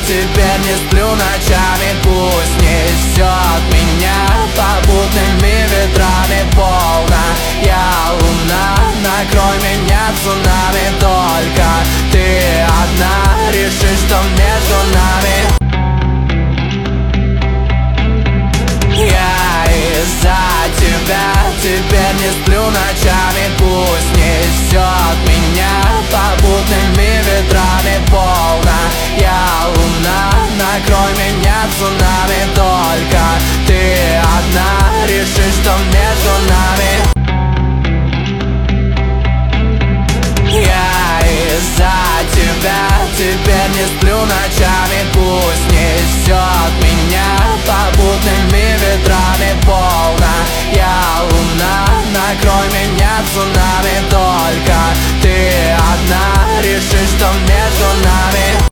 теперь не сплю ночами. Пусть несет меня попутными ветрами волна. Я луна, накрой меня цунами. Только ты одна решишь, что между нами. Я из-за тебя теперь не сплю ночами. Пусть несет меня попутными ветрами волна. Я луна, накрой меня цунами. Только ты одна решишь, что между нами. Я из-за тебя теперь не сплю ночами. Пусть несет меня попутными ветрами волна. Я луна, накрой меня цунами.